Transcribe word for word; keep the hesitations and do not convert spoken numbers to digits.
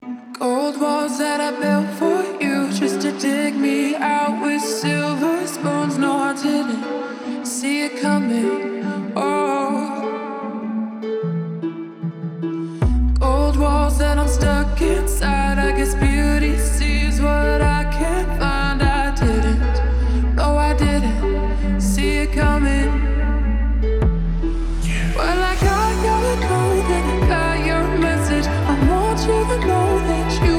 Gold walls that I built for you just to dig me out with silver spoons. No, I didn't see it coming. Oh, gold walls that I'm stuck inside. I guess beauty sees what I can't find. I didn't, no, I didn't see it coming. Well, I got your code and I got your message. I want you to know that you